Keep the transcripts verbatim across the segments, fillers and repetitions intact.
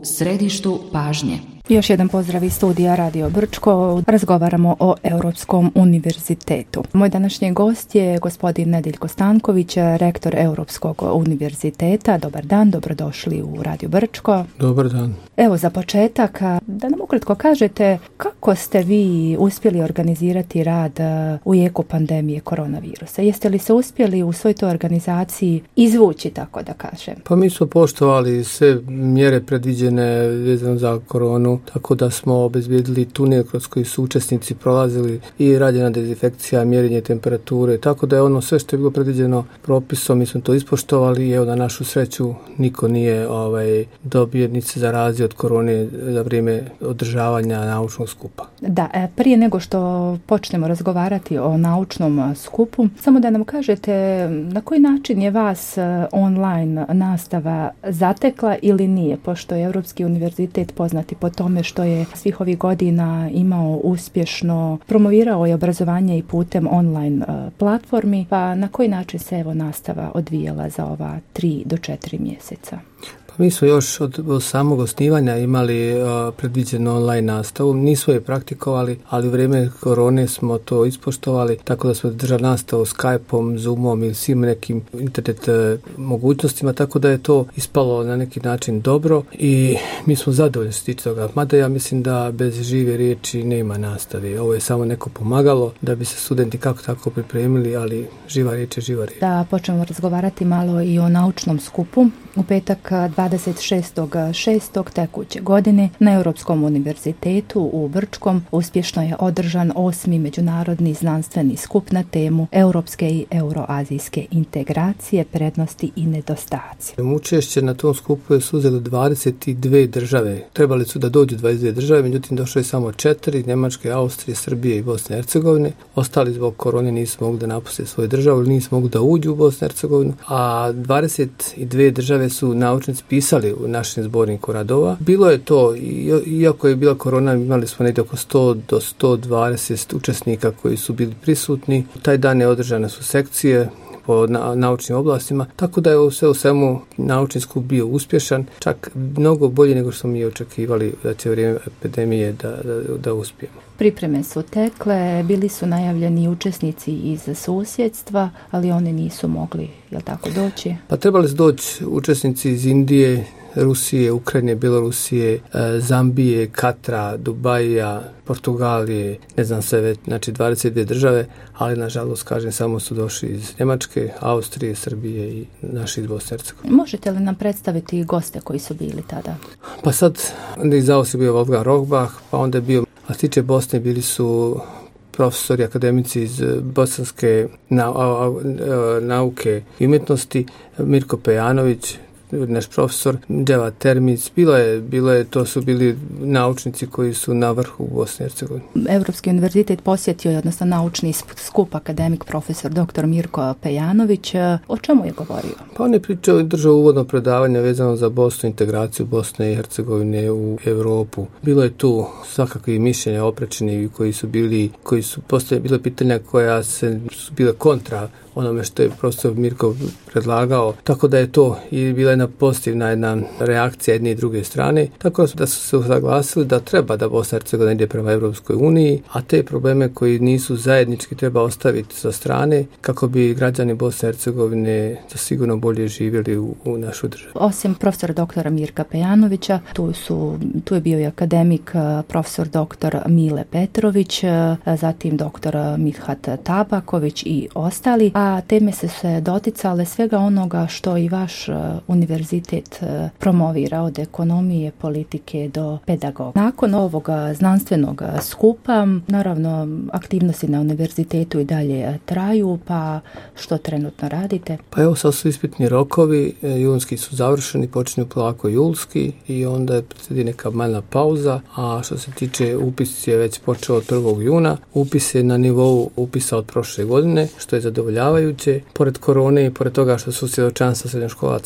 središtu pažnje. Još jedan pozdrav iz studija Radio Brčko. Razgovaramo o Europskom univerzitetu. Moj današnji gost je gospodin Nedeljko Stanković, rektor Europskog univerziteta. Dobar dan, dobrodošli u Radio Brčko. Dobar dan. Evo za početak, da nam ukratko kažete kako ste vi uspjeli organizirati rad u jeku pandemije koronavirusa? Jeste li se uspjeli u svoj toj organizaciji izvući, tako da kažem? Pa mi smo poštovali sve mjere predviđene vezano za koronu, tako da smo obezbijedili tunel kroz koji su učesnici prolazili i rađena dezinfekcija, mjerenje temperature, tako da je ono sve što je bilo predviđeno propisom, mi smo to ispoštovali i evo na našu sreću niko nije ovaj, dobio ni se zarazio od korone za vrijeme održavanja naučnog skupa. Da, prije nego što počnemo razgovarati o naučnom skupu, samo da nam kažete na koji način je vas online nastava zatekla ili nije, pošto je Europski univerzitet poznati po tome što je svih ovih godina imao uspješno, promovirao je obrazovanje i putem online platformi, pa na koji način se evo nastava odvijala za ova tri do četiri mjeseca? Mi smo još od, od samog osnivanja imali uh, predviđenu online nastavu, nismo je praktikovali, ali u vrijeme korone smo to ispoštovali, tako da smo držali nastavu Skype-om, Zoom-om ili svim nekim internet uh, mogućnostima, tako da je to ispalo na neki način dobro i mi smo zadovoljni s tiče toga. Mada ja mislim da bez žive riječi nema nastave. Ovo je samo neko pomagalo da bi se studenti kako tako pripremili, ali živa riječ je živa riječ. Da počnemo razgovarati malo i o naučnom skupu. U petak dvadeset šestog šestog tekuće godine na Europskom univerzitetu u Brčkom uspješno je održan osmi međunarodni znanstveni skup na temu Europske i euroazijske integracije, prednosti i nedostaci. Učešće na tom skupu su uzeli dvadeset dvije države. Trebali su da dođu dvadeset dvije države, međutim došlo je samo četiri, Njemačke, Austrije, Srbije i Bosne i Hercegovine. Ostali zbog korone nisu mogli da napuste svoju državu, nisu mogli da uđu u Bosnu i Hercegovinu, a dvadeset dvije države su naučnici pisali u našem zborniku radova. Bilo je to, iako je bila korona, imali smo negdje oko sto do sto dvadeset učesnika koji su bili prisutni. Taj dan je održane su sekcije po na, naučnim oblastima, tako da je sve u svemu naučni skup bio uspješan, čak mnogo bolje nego što smo mi očekivali da će vrijeme epidemije da, da, da uspijemo. Pripreme su tekle, bili su najavljeni učesnici iz susjedstva, ali oni nisu mogli, jel tako, doći? Pa trebali su doći učesnici iz Indije, Rusije, Ukrajine, Belorusije, Zambije, Katra, Dubaija, Portugalije, ne znam sve već, znači dvadeset dvije države, ali nažalost, kažem, samo su došli iz Njemačke, Austrije, Srbije i naši iz Bosne i Hercegovine. Možete li nam predstaviti goste koji su bili tada? Pa sad, iz Austrije bio Wolfgang Rohbach, pa onda je bio, a s tiče Bosne, bili su profesori, akademici iz bosanske na, a, a, a, nauke i umjetnosti, Mirko Pejanović, naš profesor, Dževa Termic, bilo je, bilo je, to su bili naučnici koji su na vrhu u Bosni i Hercegovini. Europski univerzitet posjetio je, odnosno naučni skup, akademik profesor doktor Mirko Pejanović. O čemu je govorio? Pa on je pričao i držao uvodno predavanje vezano za Bosnu, integraciju Bosne i Hercegovine u Europu. Bilo je tu svakakvi mišljenja oprečni koji su bili, koji su postavljali, bilo pitanja koja se, su bile kontra onome što je profesor Mirko predlagao, tako da je to i bila jedna pozitivna jedna reakcija jedne i druge strane, tako da su se usaglasili da treba da Bosna i Hercegovina ide prema Europskoj uniji, a te probleme koji nisu zajednički treba ostaviti sa strane kako bi građani Bosne i Hercegovine sigurno bolje živjeli u, u našu državu. Osim profesora doktora Mirka Pejanovića, tu su tu je bio i akademik profesor doktor Mile Petrović, zatim doktor Mithat Tabaković i ostali, a teme su se doticale svega onoga što i vaš univerzitet promovira, od ekonomije, politike do pedagoga. Nakon ovog znanstvenog skupa, naravno, aktivnosti na univerzitetu i dalje traju, pa što trenutno radite? Pa evo, sad su ispitni rokovi, junski su završeni, počinju polako julski i onda je slijedi neka mala pauza, a što se tiče upis je već počeo od prvog juna. Upis je na nivou upisa od prošle godine, što je zadovoljavajuće. Pored korone i pored toga što su svjedočanstva srednjoškolaca kasnila,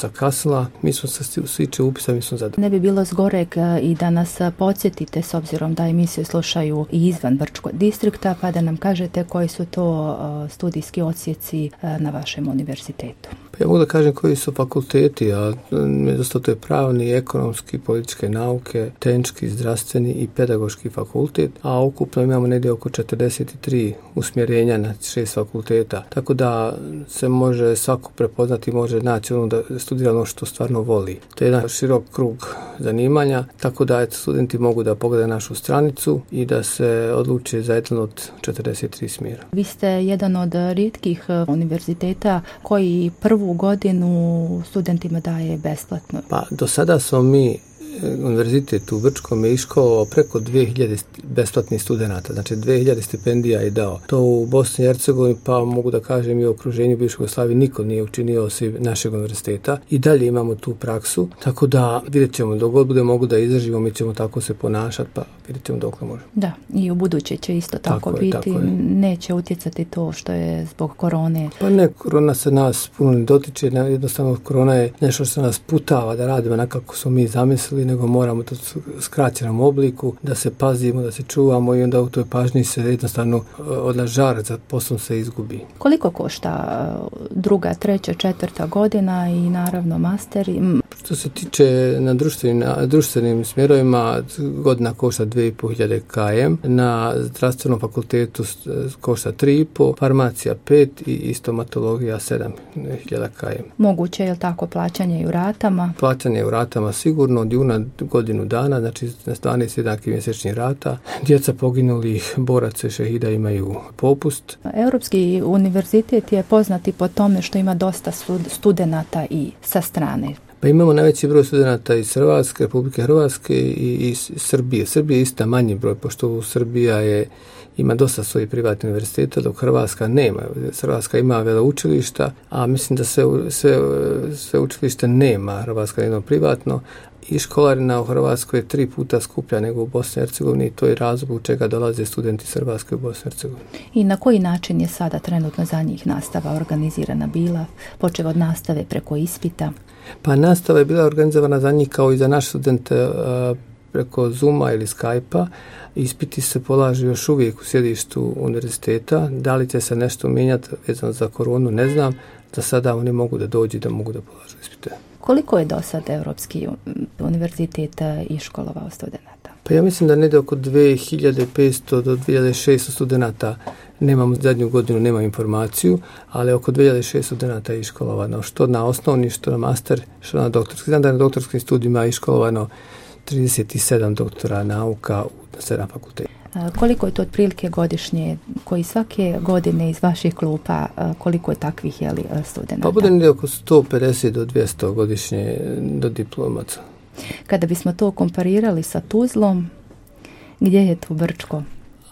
posla, mi smo se sviče upisa, mi smo zadovoljni. Ne bi bilo zgoreg i da nas podsjetite, s obzirom da emisiju slušaju i izvan Brčkog distrikta, pa da nam kažete koji su to studijski odsjeci na vašem univerzitetu. Ja mogu da kažem koji su fakulteti, a nedostato je pravni, ekonomski, političke nauke, tehnički, zdravstveni i pedagoški fakultet, a ukupno imamo negdje oko četrdeset tri usmjerenja na šest fakulteta. Tako da se može svako prepoznati, može naći ono da studira ono što stvarno voli. To je jedan širok krug zanimanja, tako da eto, studenti mogu da pogledaju našu stranicu i da se odluče za jedan od četrdeset tri smjera. Vi ste jedan od rijetkih univerziteta koji prvu godinu studentima daje besplatno. Pa do sada smo mi univerzitet u Brčkom je iškolovao preko dvije hiljade besplatnih studenata, znači dvije hiljade stipendija je dao. To u Bosni i Hercegovini, pa mogu da kažem i u okruženju bivše Jugoslavije, niko nije učinio osim našeg univerziteta. I dalje imamo tu praksu, tako da vidjet ćemo, dok god bude mogu da izdržimo, mi ćemo tako se ponašati, pa vidjet ćemo dok može. Da, i u buduće će isto tako, tako biti, je, tako neće utjecati to što je zbog korone. Pa ne, korona se nas puno ne dotiče, jednostavno korona je nešto što nas putava da radimo onako smo mi zamislili, nego moramo to u skraćenom obliku, da se pazimo, da se čuvamo i onda u toj pažnji se jednostavno odla žar za poslom se izgubi. Koliko košta druga, treća, četvrta godina i naravno master? Što se tiče na društvenim, na društvenim smjerovima, godina košta dvije i pol hiljade km, na zdravstvenom fakultetu košta tri i pol, farmacija pet i stomatologija sedam hiljada km. Moguće je li tako plaćanje u ratama? Plaćanje u ratama sigurno od juna godinu dana, znači na dvanaest jednakih mjesečnih rata. Djeca poginulih boraca i šehida imaju popust. Europski univerzitet je poznati po tome što ima dosta studenata i sa strane. Pa imamo najveći broj studenata iz Hrvatske, Republike Hrvatske i iz Srbije. Srbije je isto manji broj, pošto u Srbija je ima dosta svojih privatnih univerziteta, dok Hrvatska nema. Hrvatska ima veleučilišta, a mislim da sve, sve, sve učilište nema. Hrvatska jedno privatno. I školarina u Hrvatskoj je tri puta skuplja nego u Bosni i Hercegovini i to je razlog u čega dolaze studenti iz Hrvatske u Bosni i Hercegovini. I na koji način je sada trenutno za njih nastava organizirana bila, počev od nastave preko ispita? Pa nastava je bila organizovana za njih kao i za naše studente preko Zooma ili Skype-a. Ispiti se polažu još uvijek u sjedištu univerziteta. Da li će se nešto mijenjati vezano za koronu, ne znam. Za sada oni mogu da dođu da mogu da polažu ispite. Koliko je do sad Europski univerzitet iškolovao studenata? Pa ja mislim da negdje oko dvije hiljade petsto do dvije hiljade šesto studenata, nemam zadnju godinu, nemam informaciju, ali oko dvije hiljade šesto studenata je iškolovano, što na osnovni, što na master, što na doktorski. Znam da na doktorskim studijima je iškolovano trideset sedam doktora nauka u sedam fakulteta. Koliko je to otprilike godišnje, koji svake godine iz vaših klupa, koliko je takvih jeli, studenta? Pa bude negdje oko sto pedeset do dvjesto godišnje do diplomaca. Kada bismo to komparirali sa Tuzlom, gdje je tu Brčko?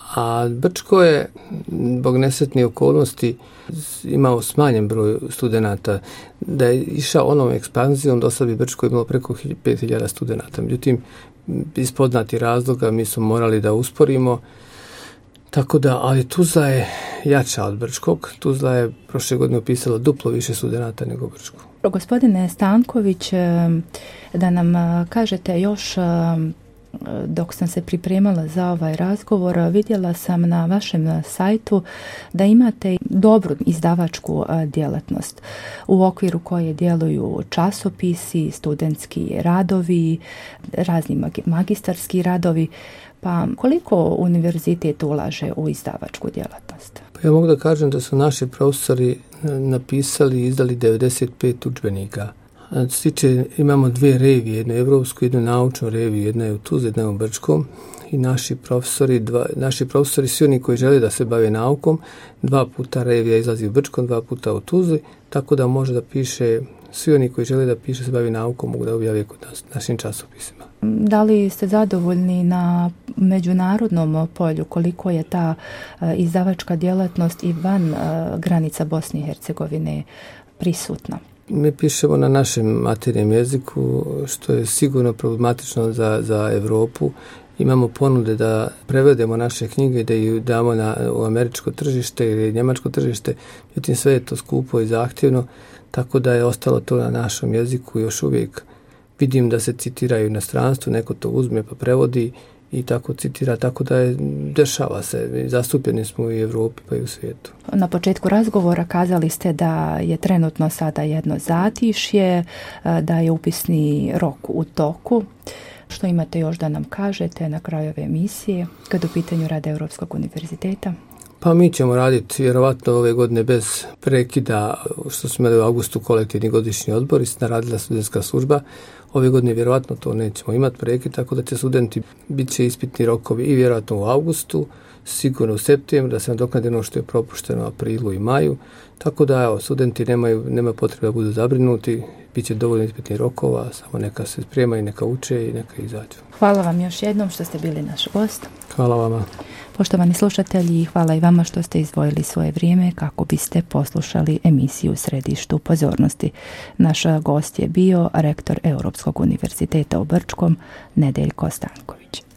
A Brčko je, zbog nesretnih okolnosti, imao smanjen broj studenata. Da je išao onom ekspanzijom, do sad bi Brčko imalo preko pet hiljada studenata. Međutim, iz poznatih razloga mi smo morali da usporimo. Tako da, ali Tuzla je jača od Brčkog. Tuzla je prošle godine upisala duplo više studenata nego Brčko. Gospodine Stanković, da nam kažete još, dok sam se pripremala za ovaj razgovor, vidjela sam na vašem sajtu da imate dobru izdavačku djelatnost u okviru koje djeluju časopisi, studentski radovi, razni magistarski radovi. Pa koliko univerzitet ulaže u izdavačku djelatnost? Pa ja mogu da kažem da su naši profesori napisali i izdali devedeset pet udžbenika. Stiče, imamo dvije revije, jednu evropsku, jednu naučnu reviju, jedna je u Tuzli, jedna je u Brčkom i naši profesori, dva, naši profesori, svi oni koji žele da se bave naukom, dva puta revija izlazi u Brčkom, dva puta u Tuzli, tako da može da piše, svi oni koji žele da piše se bavi naukom mogu da objave kod nas, našim časopisima. Da li ste zadovoljni na međunarodnom polju, koliko je ta izdavačka djelatnost i van granica Bosne i Hercegovine prisutna? Mi pišemo na našem maternjem jeziku, što je sigurno problematično za, za Europu, imamo ponude da prevedemo naše knjige, da ih damo na, u američko tržište ili njemačko tržište, međutim sve je to skupo i zahtjevno, tako da je ostalo to na našem jeziku. Još uvijek vidim da se citiraju u inostranstvu, neko to uzme pa prevodi i tako citira, tako da je, dešava se. Zastupljeni smo i u Europi pa i u svijetu. Na početku razgovora kazali ste da je trenutno sada jedno zatišje, da je upisni rok u toku. Što imate još da nam kažete na kraju ove emisije kad u pitanju rada Europskog univerziteta? Pa mi ćemo raditi vjerovatno ove godine bez prekida, što smo imali u augustu kolektivni godišnji odbor i naradila studentska služba. Ove godine vjerovatno to nećemo imati prekid, tako da će studenti, bit će ispitni rokovi i vjerojatno u augustu, sigurno u septembru, da se nadoknadi ono što je propušteno u aprilu i maju. Tako da evo, studenti nemaju, nema potrebe da budu zabrinuti, bit će dovoljno ispitnih rokova, samo neka se spremaju, neka uče i neka izađu. Hvala vam još jednom što ste bili naš gost. Hvala vama. Poštovani slušatelji, hvala i vama što ste izdvojili svoje vrijeme kako biste poslušali emisiju u središtu pozornosti. Naš gost je bio rektor Europskog univerziteta u Brčkom, Nedeljko Stanković.